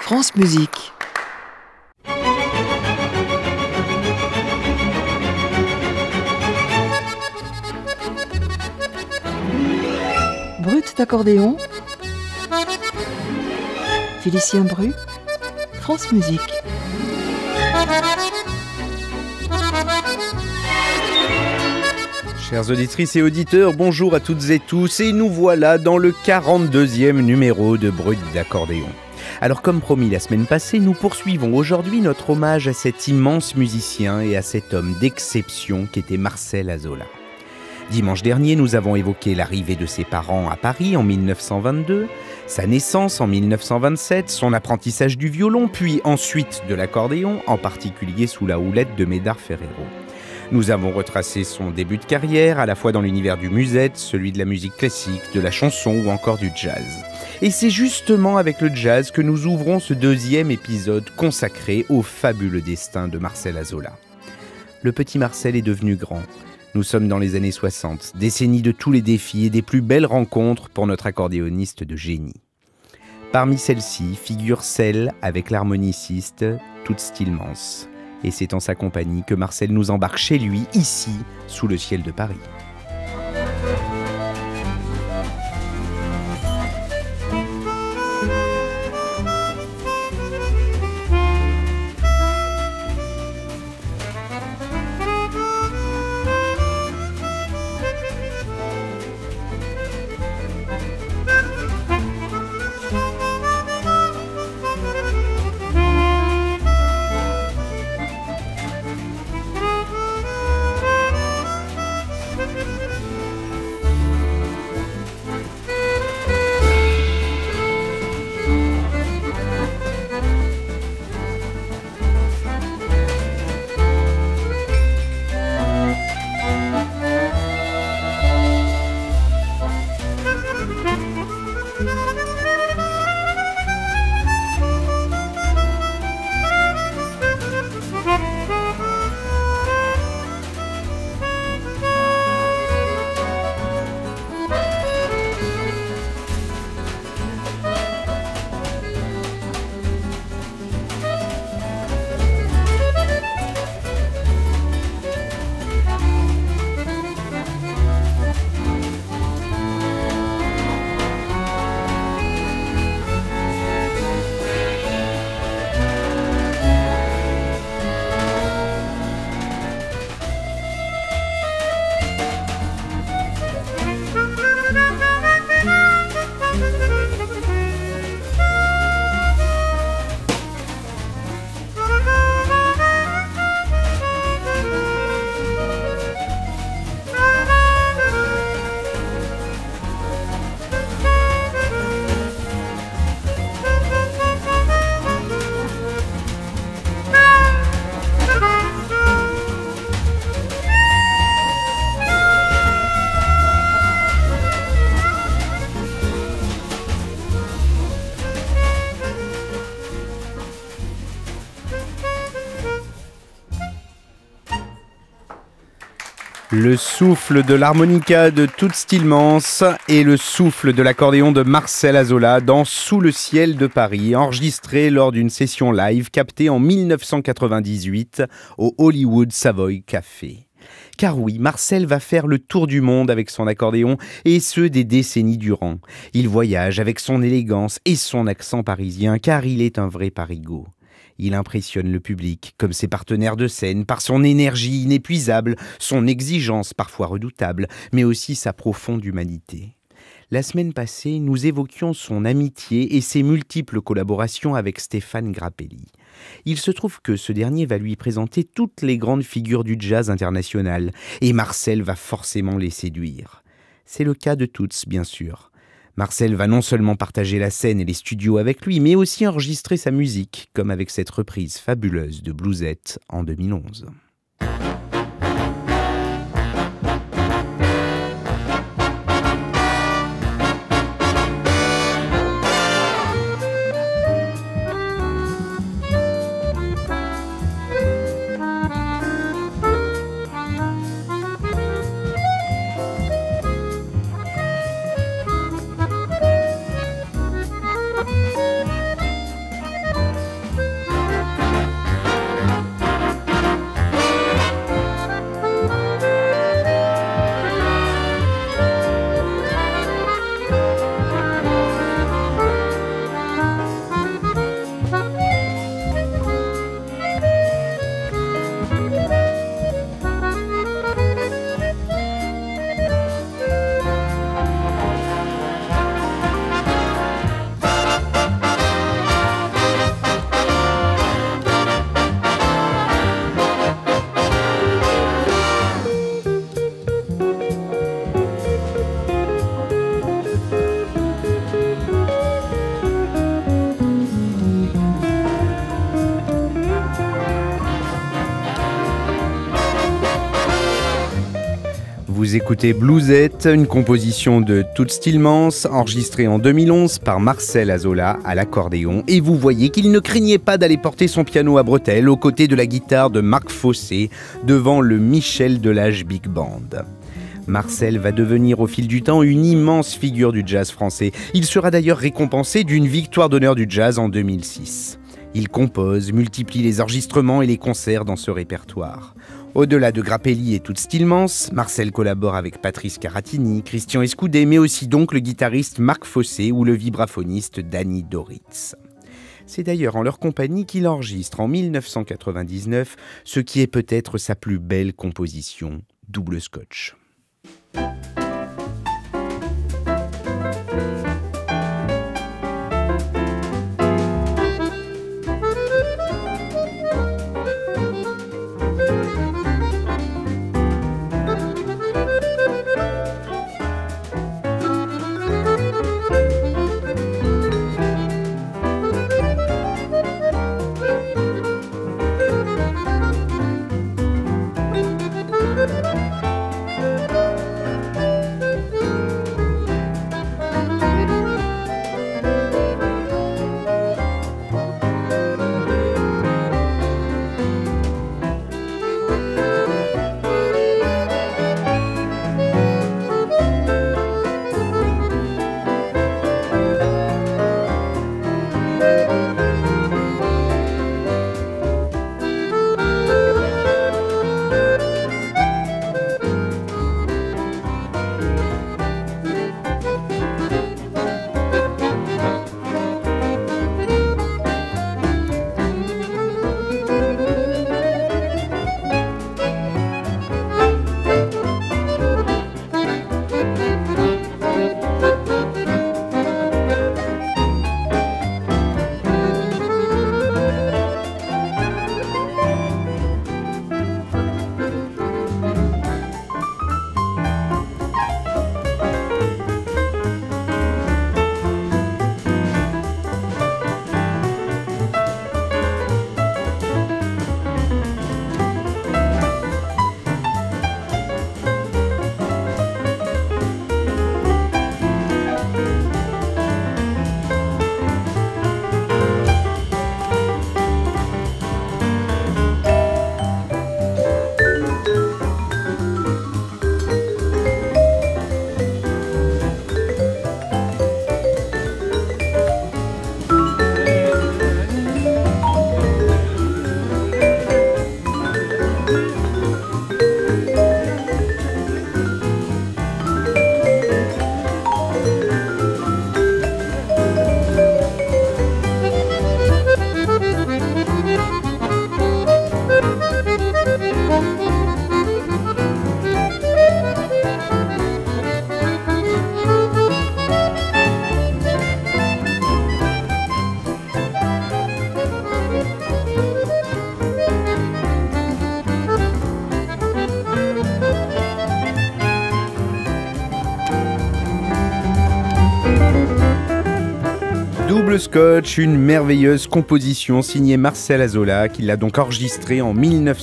France Musique. Brut d'accordéon, Félicien Bru, France Musique. Chères auditrices et auditeurs, bonjour à toutes et tous, et nous voilà dans le 42e numéro de Brut d'accordéon. Alors comme promis la semaine passée, nous poursuivons aujourd'hui notre hommage à cet immense musicien et à cet homme d'exception qu'était Marcel Azola. Dimanche dernier, nous avons évoqué l'arrivée de ses parents à Paris en 1922, sa naissance en 1927, son apprentissage du violon, puis ensuite de l'accordéon, en particulier sous la houlette de Médard Ferrero. Nous avons retracé son début de carrière, à la fois dans l'univers du musette, celui de la musique classique, de la chanson ou encore du jazz. Et c'est justement avec le jazz que nous ouvrons ce deuxième épisode consacré au fabuleux destin de Marcel Azola. Le petit Marcel est devenu grand. Nous sommes dans les années 60, décennie de tous les défis et des plus belles rencontres pour notre accordéoniste de génie. Parmi celles-ci figure celle avec l'harmoniciste Toots Thielemans. Et c'est en sa compagnie que Marcel nous embarque chez lui, ici, sous le ciel de Paris. Le souffle de l'harmonica de Toots Thielemans et le souffle de l'accordéon de Marcel Azola dans Sous le ciel de Paris, enregistré lors d'une session live captée en 1998 au Hollywood Savoy Café. Car oui, Marcel va faire le tour du monde avec son accordéon, et ce des décennies durant. Il voyage avec son élégance et son accent parisien, car il est un vrai parigot. Il impressionne le public, comme ses partenaires de scène, par son énergie inépuisable, son exigence parfois redoutable, mais aussi sa profonde humanité. La semaine passée, nous évoquions son amitié et ses multiples collaborations avec Stéphane Grappelli. Il se trouve que ce dernier va lui présenter toutes les grandes figures du jazz international, et Marcel va forcément les séduire. C'est le cas de Toots, bien sûr. Marcel va non seulement partager la scène et les studios avec lui, mais aussi enregistrer sa musique, comme avec cette reprise fabuleuse de Bluesette en 2011. Vous écoutez Bluesette, une composition de Toots Thielemans, enregistrée en 2011 par Marcel Azola à l'accordéon. Et vous voyez qu'il ne craignait pas d'aller porter son piano à bretelles aux côtés de la guitare de Marc Fossé devant le Michel Delage Big Band. Marcel va devenir au fil du temps une immense figure du jazz français. Il sera d'ailleurs récompensé d'une victoire d'honneur du jazz en 2006. Il compose, multiplie les enregistrements et les concerts dans ce répertoire. Au-delà de Grappelli et Toots Thielemans, Marcel collabore avec Patrice Caratini, Christian Escoudé, mais aussi donc le guitariste Marc Fossé ou le vibraphoniste Danny Doritz. C'est d'ailleurs en leur compagnie qu'il enregistre en 1999 ce qui est peut-être sa plus belle composition, Double Scotch. Double Scotch, une merveilleuse composition signée Marcel Azola, qui l'a donc enregistrée en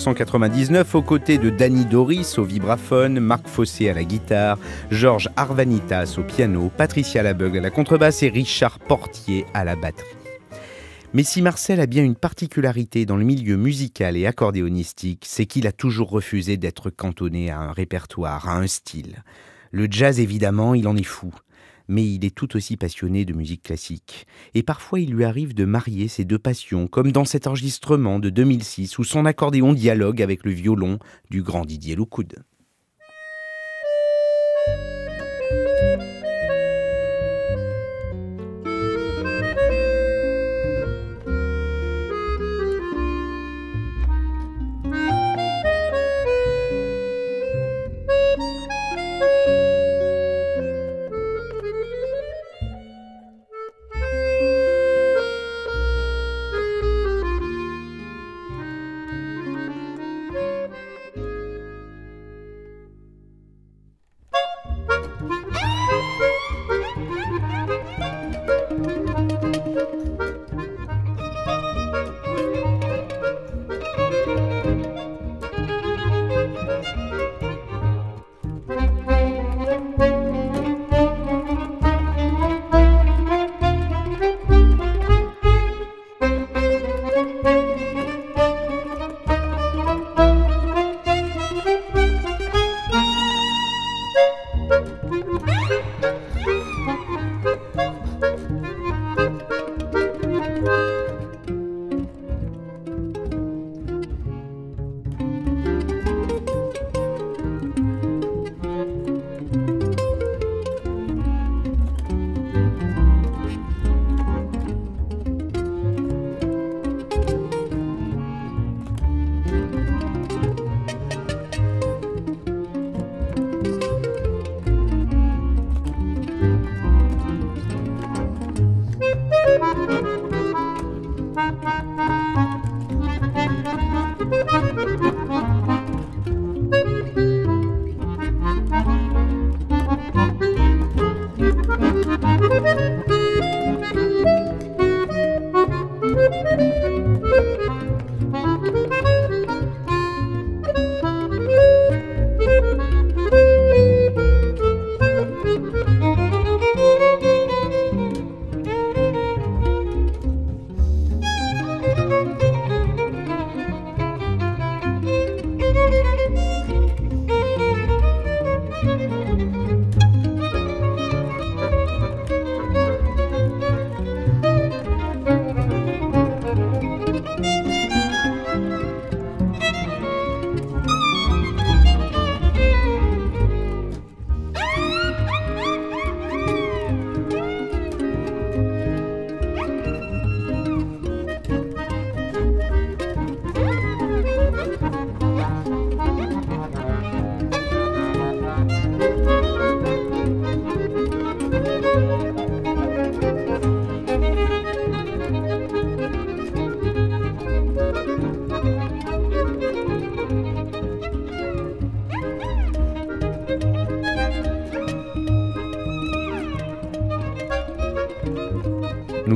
1999 aux côtés de Danny Doritz au vibraphone, Marc Fossé à la guitare, Georges Arvanitas au piano, Patricia Labeugle à la contrebasse et Richard Portier à la batterie. Mais si Marcel a bien une particularité dans le milieu musical et accordéonistique, c'est qu'il a toujours refusé d'être cantonné à un répertoire, à un style. Le jazz, évidemment, il en est fou. Mais il est tout aussi passionné de musique classique. Et parfois, il lui arrive de marier ces deux passions, comme dans cet enregistrement de 2006 où son accordéon dialogue avec le violon du grand Didier Loukhoud.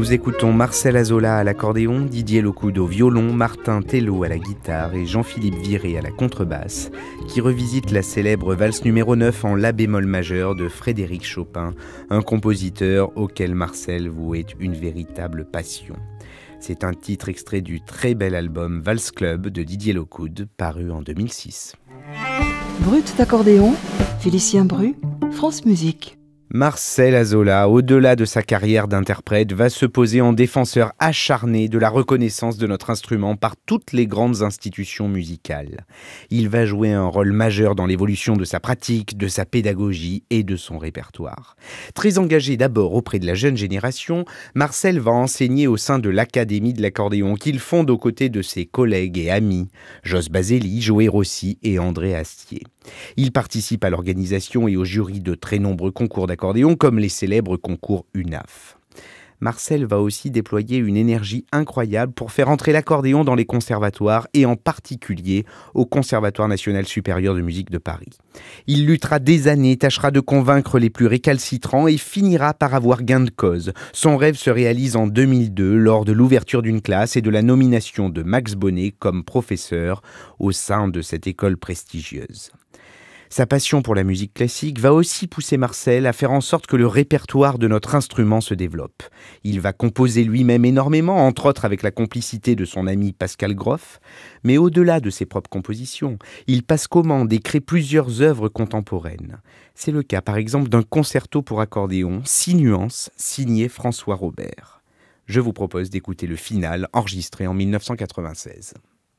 Nous écoutons Marcel Azola à l'accordéon, Didier Locoud au violon, Martin Tello à la guitare et Jean-Philippe Viré à la contrebasse, qui revisitent la célèbre valse numéro 9 en la bémol majeur de Frédéric Chopin, un compositeur auquel Marcel vouait une véritable passion. C'est un titre extrait du très bel album Vals Club de Didier Locoud, paru en 2006. Brut d'accordéon, Félicien Bru, France Musique. Marcel Azola, au-delà de sa carrière d'interprète, va se poser en défenseur acharné de la reconnaissance de notre instrument par toutes les grandes institutions musicales. Il va jouer un rôle majeur dans l'évolution de sa pratique, de sa pédagogie et de son répertoire. Très engagé d'abord auprès de la jeune génération, Marcel va enseigner au sein de l'Académie de l'accordéon qu'il fonde aux côtés de ses collègues et amis, Jos Baselli, Joé Rossi et André Astier. Il participe à l'organisation et au jury de très nombreux concours d'accordéon comme les célèbres concours UNAF. Marcel va aussi déployer une énergie incroyable pour faire entrer l'accordéon dans les conservatoires et en particulier au Conservatoire national supérieur de musique de Paris. Il luttera des années, tâchera de convaincre les plus récalcitrants et finira par avoir gain de cause. Son rêve se réalise en 2002 lors de l'ouverture d'une classe et de la nomination de Max Bonnet comme professeur au sein de cette école prestigieuse. Sa passion pour la musique classique va aussi pousser Marcel à faire en sorte que le répertoire de notre instrument se développe. Il va composer lui-même énormément, entre autres avec la complicité de son ami Pascal Groff, mais au-delà de ses propres compositions, il passe commande et crée plusieurs œuvres contemporaines. C'est le cas par exemple d'un concerto pour accordéon, 6 nuances, signé François Robert. Je vous propose d'écouter le final, enregistré en 1996.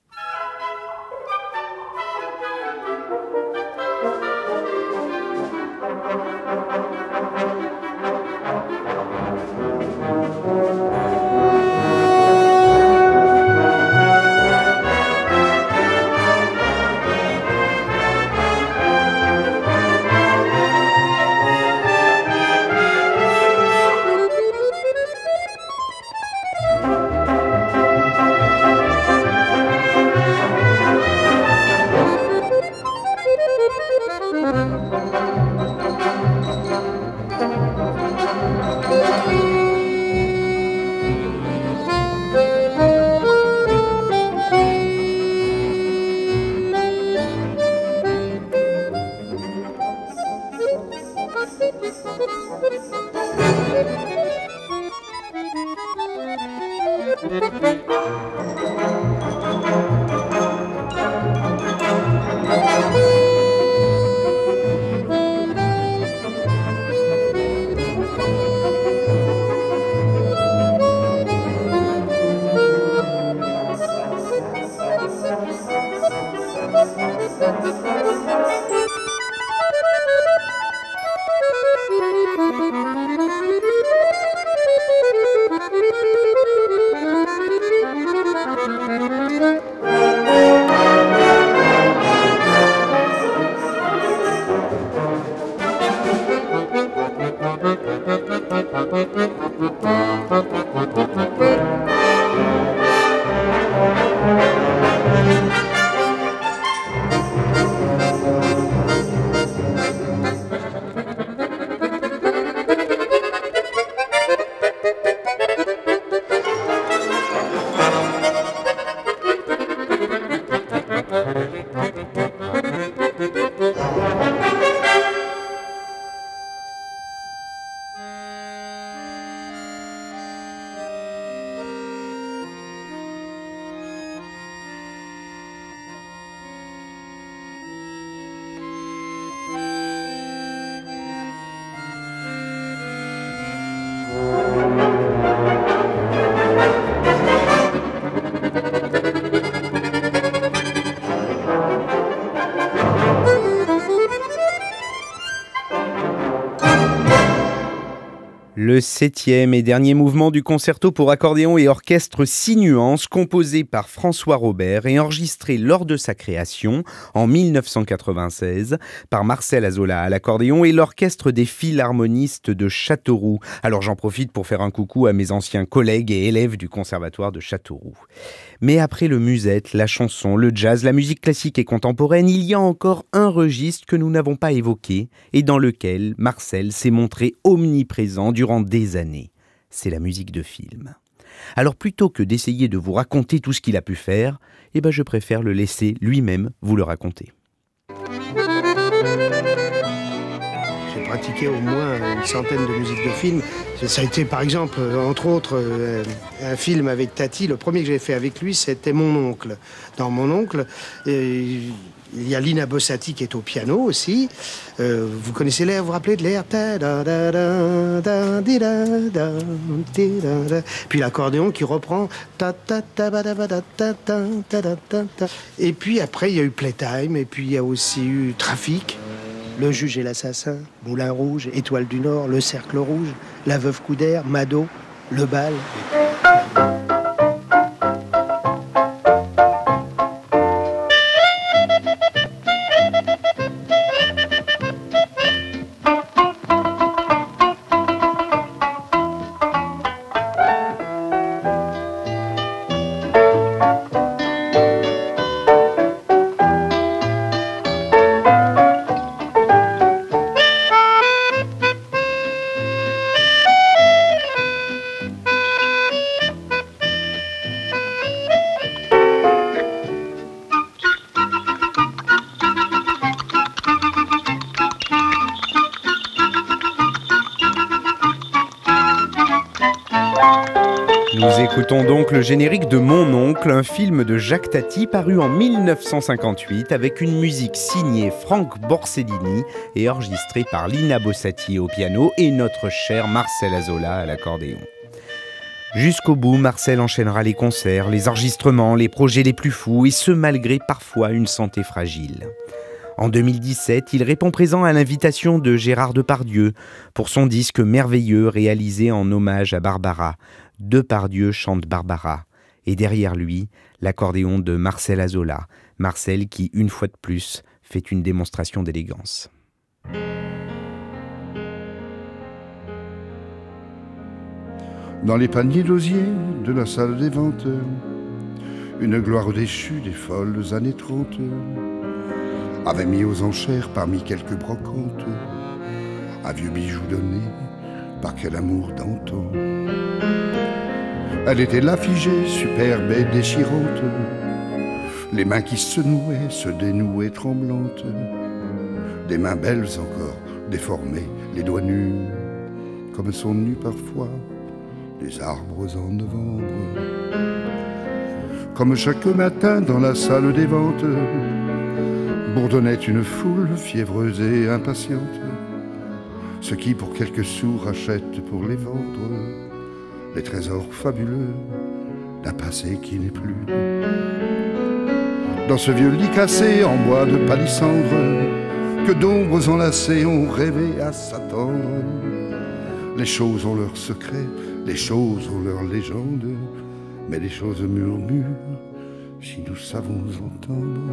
Le 7e et dernier mouvement du concerto pour accordéon et orchestre 6 nuances, composé par François Robert et enregistré lors de sa création en 1996 par Marcel Azola à l'accordéon et l'orchestre des philharmonistes de Châteauroux. Alors j'en profite pour faire un coucou à mes anciens collègues et élèves du conservatoire de Châteauroux. Mais après le musette, la chanson, le jazz, la musique classique et contemporaine, il y a encore un registre que nous n'avons pas évoqué et dans lequel Marcel s'est montré omniprésent durant des années. c'est la musique de film. Alors plutôt que d'essayer de vous raconter tout ce qu'il a pu faire, je préfère le laisser lui-même vous le raconter. J'ai pratiqué au moins une centaine de musiques de films. Ça a été par exemple, entre autres, un film avec Tati. Le premier que j'ai fait avec lui, c'était Mon oncle. Dans Mon oncle, il y a Lina Bossati qui est au piano aussi. Vous connaissez l'air, vous vous rappelez de l'air? Puis l'accordéon qui reprend. Et puis après, il y a eu Playtime, et puis il y a aussi eu Trafic, Le juge et l'assassin, Moulin Rouge, Étoile du Nord, Le Cercle Rouge, La Veuve Coudert, Mado, Le Bal. Nous écoutons donc le générique de Mon oncle, un film de Jacques Tati paru en 1958 avec une musique signée Franck Borsellini et enregistrée par Lina Bossati au piano et notre cher Marcel Azola à l'accordéon. Jusqu'au bout, Marcel enchaînera les concerts, les enregistrements, les projets les plus fous et ce malgré parfois une santé fragile. En 2017, il répond présent à l'invitation de Gérard Depardieu pour son disque merveilleux réalisé en hommage à Barbara. Depardieu chante Barbara. Et derrière lui, l'accordéon de Marcel Azola. Marcel qui, une fois de plus, fait une démonstration d'élégance. Dans les paniers d'osier de la salle des ventes, une gloire déchue des folles années 30 avait mis aux enchères parmi quelques brocantes un vieux bijou donné par quel amour d'antan. Elle était là figée, superbe et déchirante, les mains qui se nouaient, se dénouaient tremblantes, des mains belles encore, déformées, les doigts nus, comme sont nus parfois les arbres en novembre. Comme chaque matin dans la salle des ventes, bourdonnait une foule fiévreuse et impatiente, ceux qui pour quelques sous rachètent pour les vendre les trésors fabuleux d'un passé qui n'est plus. Dans ce vieux lit cassé en bois de palissandre, que d'ombres enlacées ont rêvé à s'attendre, les choses ont leurs secrets, les choses ont leurs légendes, mais les choses murmurent si nous savons entendre.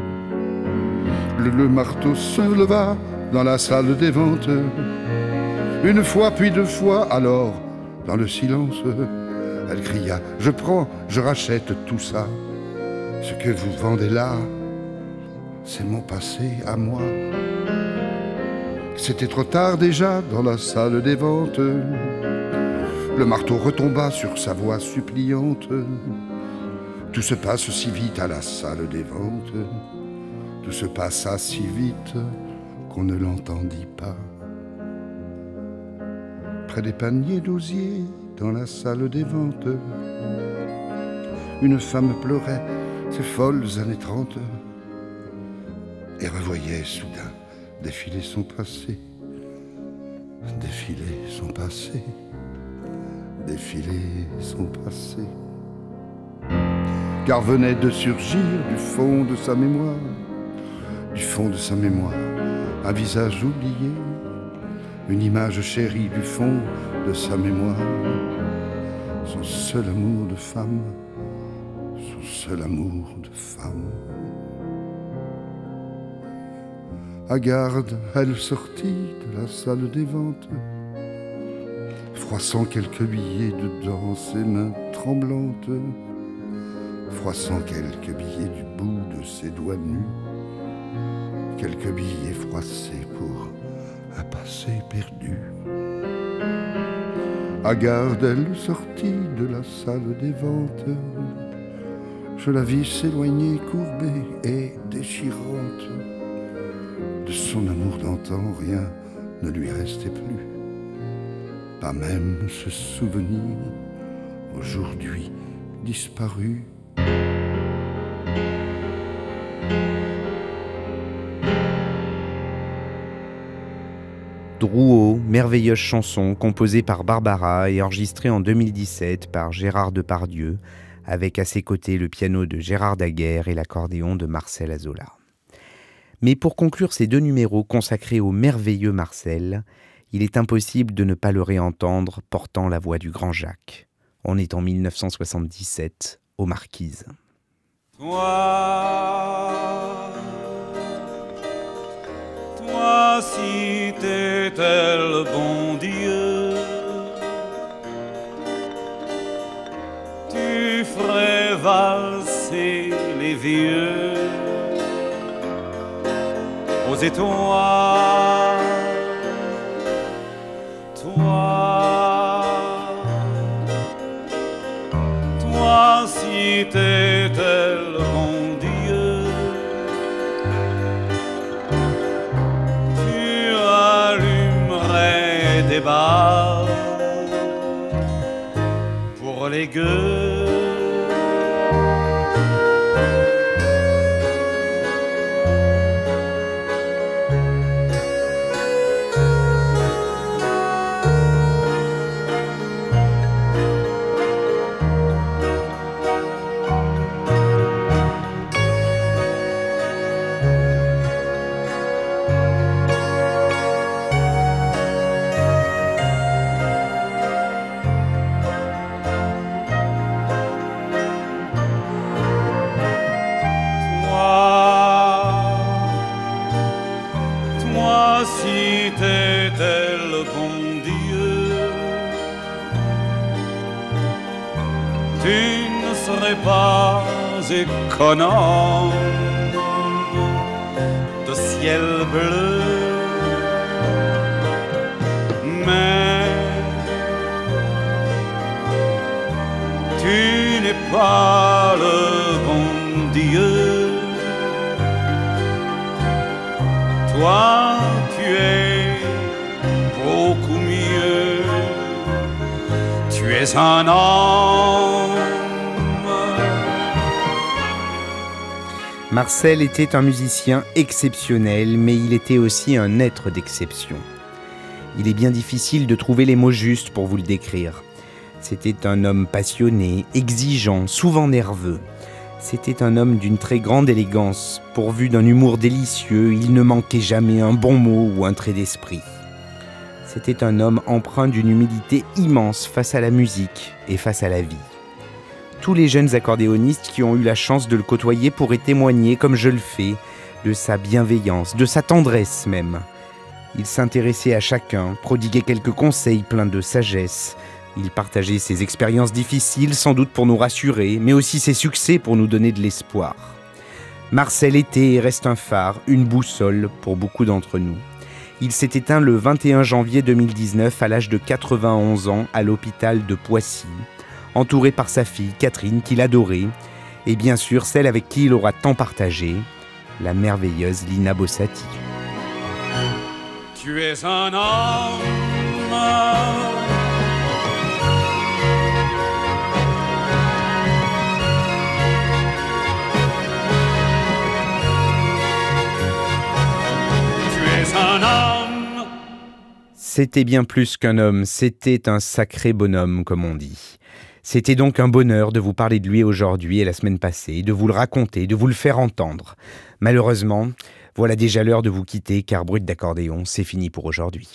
Le marteau se leva dans la salle des ventes, une fois puis deux fois, alors dans le silence elle cria: je prends, je rachète tout ça, ce que vous vendez là, c'est mon passé à moi. C'était trop tard déjà dans la salle des ventes, le marteau retomba sur sa voix suppliante. Tout se passe si vite à la salle des ventes, tout se passa si vite qu'on ne l'entendit pas. Près des paniers d'osier, dans la salle des ventes, une femme pleurait ses folles années 30 et revoyait soudain défiler son passé, défiler son passé, défiler son passé. Car venait de surgir du fond de sa mémoire, du fond de sa mémoire, un visage oublié, une image chérie du fond de sa mémoire, son seul amour de femme, son seul amour de femme. À garde, elle sortit de la salle des ventes, froissant quelques billets dedans ses mains tremblantes, froissant quelques billets du bout de ses doigts nus, quelques billets froissés pour un passé perdu. Hagarde, elle sortit de la salle des ventes. Je la vis s'éloigner, courbée et déchirante. De son amour d'antan, rien ne lui restait plus. Pas même ce souvenir, aujourd'hui disparu. Drouot, merveilleuse chanson composée par Barbara et enregistrée en 2017 par Gérard Depardieu, avec à ses côtés le piano de Gérard Daguerre et l'accordéon de Marcel Azola. Mais pour conclure ces 2 numéros consacrés au merveilleux Marcel, il est impossible de ne pas le réentendre portant la voix du grand Jacques. On est en 1977, aux Marquises. Toi, si t'étais le bon Dieu, tu ferais valser les vieux aux étoiles. Toi, si t'étais le bon Dieu, tu allumerais des balles pour les gueux. Si t'étais le bon Dieu, tu ne serais pas économe de ciel bleu, mais tu n'es pas le bon Dieu. Toi, tu es beaucoup mieux. Tu es un homme. Marcel était un musicien exceptionnel, mais il était aussi un être d'exception. Il est bien difficile de trouver les mots justes pour vous le décrire. C'était un homme passionné, exigeant, souvent nerveux. C'était un homme d'une très grande élégance, pourvu d'un humour délicieux, il ne manquait jamais un bon mot ou un trait d'esprit. C'était un homme empreint d'une humilité immense face à la musique et face à la vie. Tous les jeunes accordéonistes qui ont eu la chance de le côtoyer pourraient témoigner, comme je le fais, de sa bienveillance, de sa tendresse même. Il s'intéressait à chacun, prodiguait quelques conseils pleins de sagesse. Il partageait ses expériences difficiles, sans doute pour nous rassurer, mais aussi ses succès pour nous donner de l'espoir. Marcel était et reste un phare, une boussole pour beaucoup d'entre nous. Il s'est éteint le 21 janvier 2019 à l'âge de 91 ans à l'hôpital de Poissy, entouré par sa fille Catherine qu'il adorait, et bien sûr celle avec qui il aura tant partagé, la merveilleuse Lina Bossati. Tu es un homme. C'était bien plus qu'un homme, c'était un sacré bonhomme, comme on dit. C'était donc un bonheur de vous parler de lui aujourd'hui et la semaine passée, de vous le raconter, de vous le faire entendre. Malheureusement, voilà déjà l'heure de vous quitter, car Brut d'accordéon, c'est fini pour aujourd'hui.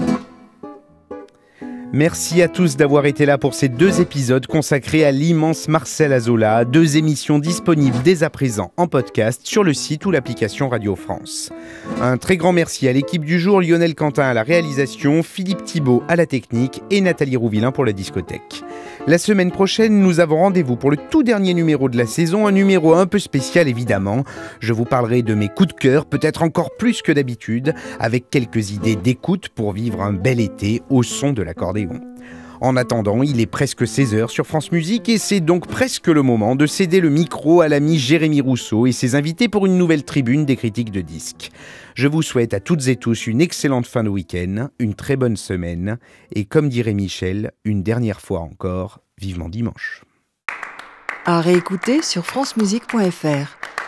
Merci à tous d'avoir été là pour ces 2 épisodes consacrés à l'immense Marcel Azola, 2 émissions disponibles dès à présent en podcast sur le site ou l'application Radio France. Un très grand merci à l'équipe du jour, Lionel Quentin à la réalisation, Philippe Thibault à la technique et Nathalie Rouvillain pour la discothèque. La semaine prochaine, nous avons rendez-vous pour le tout dernier numéro de la saison, un numéro un peu spécial évidemment. Je vous parlerai de mes coups de cœur, peut-être encore plus que d'habitude, avec quelques idées d'écoute pour vivre un bel été au son de l'accordéon. En attendant, il est presque 16h sur France Musique et c'est donc presque le moment de céder le micro à l'ami Jérémy Rousseau et ses invités pour une nouvelle tribune des critiques de disques. Je vous souhaite à toutes et tous une excellente fin de week-end, une très bonne semaine et comme dirait Michel, une dernière fois encore, vivement dimanche. À réécouter sur francemusique.fr.